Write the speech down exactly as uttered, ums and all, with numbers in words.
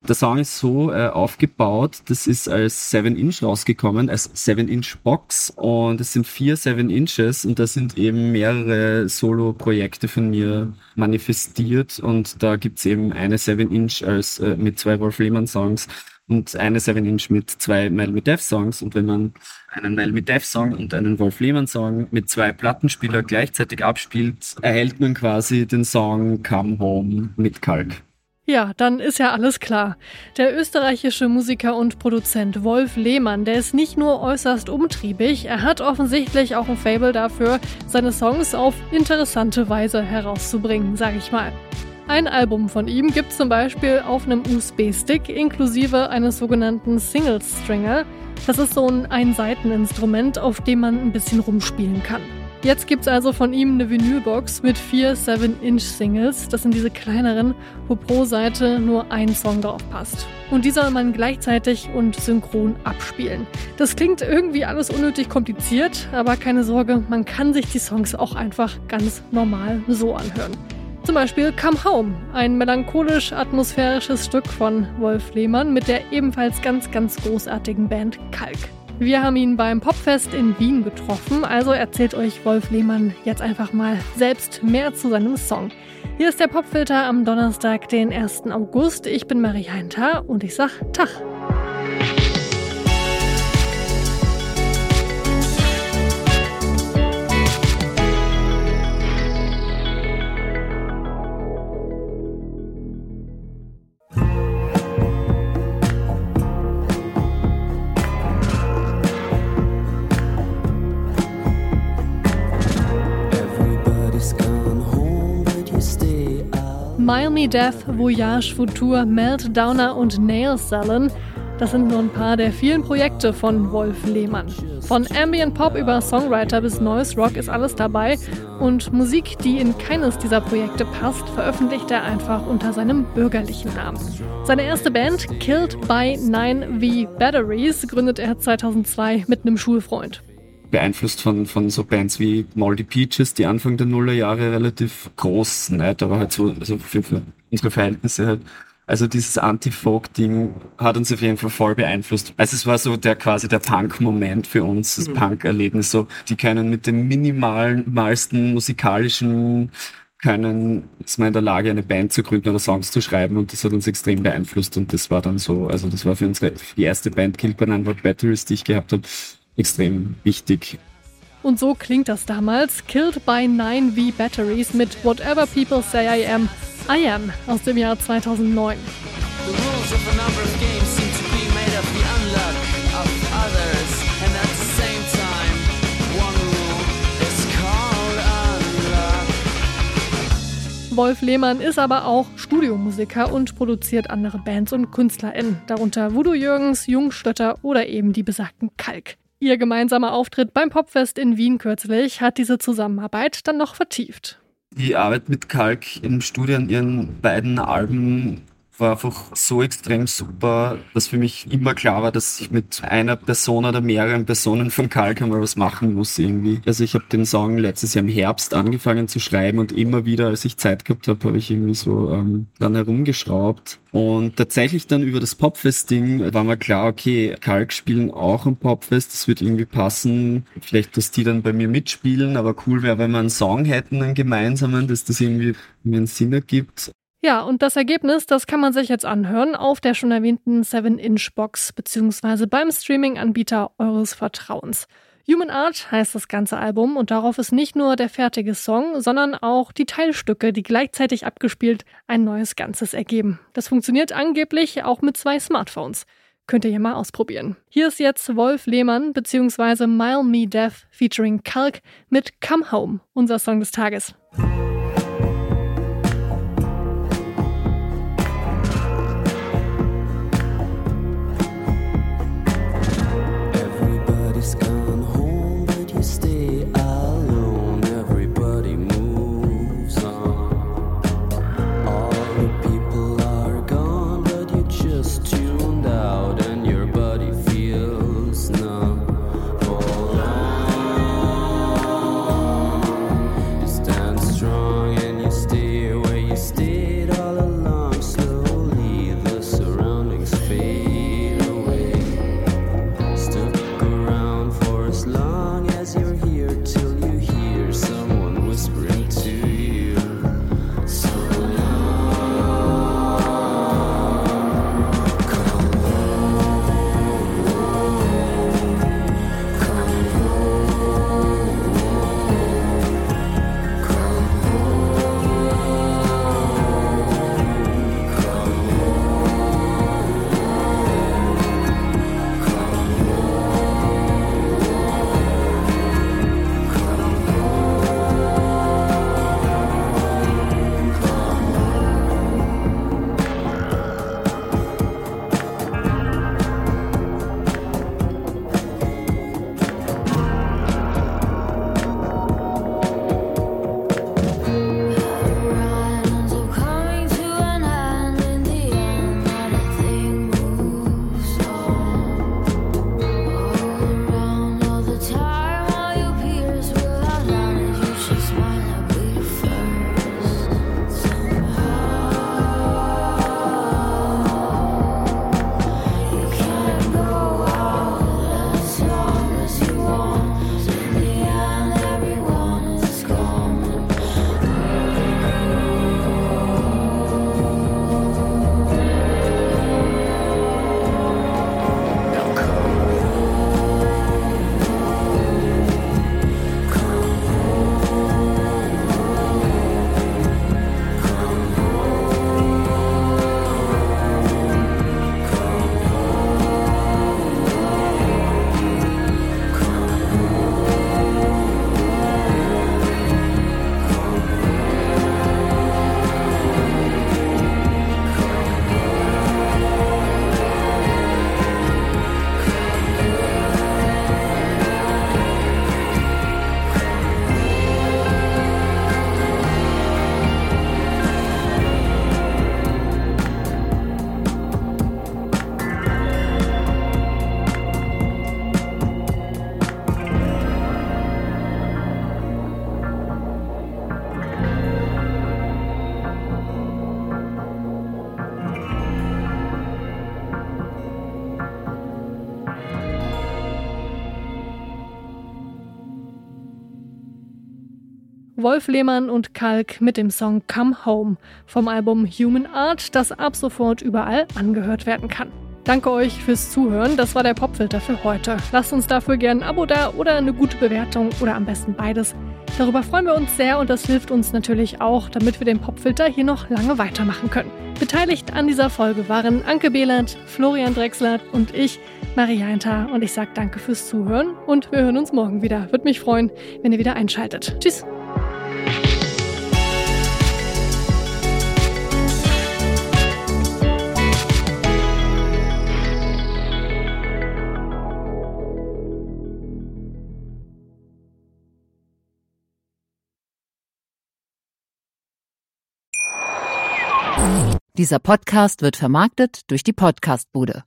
Der Song ist so äh, aufgebaut, das ist als seven Inch rausgekommen, als seven Inch Box, und es sind vier seven Inches und da sind eben mehrere Solo-Projekte von mir manifestiert, und da gibt's eben eine seven Inch als äh, mit zwei Wolf Lehmann Songs und eine seven Inch mit zwei Mile Me Death Songs, und wenn man einen Mile Me Death Song und einen Wolf Lehmann Song mit zwei Plattenspieler gleichzeitig abspielt, erhält man quasi den Song Come Home mit Kalk. Ja, dann ist ja alles klar. Der österreichische Musiker und Produzent Wolf Lehmann, der ist nicht nur äußerst umtriebig, er hat offensichtlich auch ein Faible dafür, seine Songs auf interessante Weise herauszubringen, sag ich mal. Ein Album von ihm gibt's zum Beispiel auf einem U S B-Stick inklusive eines sogenannten Single-Stringer. Das ist so ein Einseiteninstrument, auf dem man ein bisschen rumspielen kann. Jetzt gibt's also von ihm eine Vinylbox mit vier seven Inch Singles. Das sind diese kleineren, wo pro Seite nur ein Song drauf passt. Und die soll man gleichzeitig und synchron abspielen. Das klingt irgendwie alles unnötig kompliziert, aber keine Sorge, man kann sich die Songs auch einfach ganz normal so anhören. Zum Beispiel Come Home, ein melancholisch-atmosphärisches Stück von Wolf Lehmann mit der ebenfalls ganz, ganz großartigen Band Kalk. Wir haben ihn beim Popfest in Wien getroffen, also erzählt euch Wolf Lehmann jetzt einfach mal selbst mehr zu seinem Song. Hier ist der Popfilter am Donnerstag, den ersten August. Ich bin Marie Heinter und ich sag Tag. Mile Me Death, Voyage Futur, Meltdowner und Nail Salon. Das sind nur ein paar der vielen Projekte von Wolf Lehmann. Von Ambient Pop über Songwriter bis Noise Rock ist alles dabei. Und Musik, die in keines dieser Projekte passt, veröffentlicht er einfach unter seinem bürgerlichen Namen. Seine erste Band, Killed by nine V Batteries, gründet er zweitausendzwei mit einem Schulfreund. Beeinflusst von, von so Bands wie Moldy Peaches, die Anfang der Nullerjahre relativ groß sind, aber halt so, also für, für unsere Verhältnisse halt. Also dieses Anti-Folk-Ding hat uns auf jeden Fall voll beeinflusst. Also es war so der quasi der Punk-Moment für uns, das mhm. Punk-Erlebnis. So, die können mit dem minimalsten musikalischen können, ist man in der Lage, eine Band zu gründen oder Songs zu schreiben, und das hat uns extrem beeinflusst, und das war dann so, also das war für unsere, die erste Band, Killed by nine V Batteries, die ich gehabt habe, extrem wichtig. Und so klingt das damals. Killed by nine V Batteries mit Whatever People Say I Am, I Am aus dem Jahr zweitausendneun. Wolf Lehmann ist aber auch Studiomusiker und produziert andere Bands und KünstlerInnen, darunter Voodoo Jürgens, Jungstötter oder eben die besagten Kalk. Ihr gemeinsamer Auftritt beim Popfest in Wien kürzlich hat diese Zusammenarbeit dann noch vertieft. Die Arbeit mit Kalk im Studio an ihren beiden Alben war einfach so extrem super, dass für mich immer klar war, dass ich mit einer Person oder mehreren Personen von Kalk einmal was machen muss irgendwie. Also ich habe den Song letztes Jahr im Herbst angefangen zu schreiben, und immer wieder, als ich Zeit gehabt habe, habe ich irgendwie so ähm, dran herumgeschraubt. Und tatsächlich dann über das Popfest-Ding war mir klar, okay, Kalk spielen auch am Popfest, das wird irgendwie passen. Vielleicht, dass die dann bei mir mitspielen, aber cool wäre, wenn wir einen Song hätten, einen gemeinsamen, dass das irgendwie einen Sinn ergibt. Ja, und das Ergebnis, das kann man sich jetzt anhören auf der schon erwähnten seven Inch Box beziehungsweise beim Streaming-Anbieter eures Vertrauens. Human Art heißt das ganze Album, und darauf ist nicht nur der fertige Song, sondern auch die Teilstücke, die gleichzeitig abgespielt ein neues Ganzes ergeben. Das funktioniert angeblich auch mit zwei Smartphones. Könnt ihr hier mal ausprobieren. Hier ist jetzt Wolf Lehmann beziehungsweise Mile Me Death featuring Kalk mit Come Home, unser Song des Tages. Strong. Wolf Lehmann und Kalk mit dem Song Come Home vom Album Human Art, das ab sofort überall angehört werden kann. Danke euch fürs Zuhören, das war der Popfilter für heute. Lasst uns dafür gerne ein Abo da oder eine gute Bewertung oder am besten beides. Darüber freuen wir uns sehr und das hilft uns natürlich auch, damit wir den Popfilter hier noch lange weitermachen können. Beteiligt an dieser Folge waren Anke Behlert, Florian Drechsler und ich, Maria Hinter, und ich sage danke fürs Zuhören und wir hören uns morgen wieder. Würde mich freuen, wenn ihr wieder einschaltet. Tschüss! Dieser Podcast wird vermarktet durch die Podcastbude.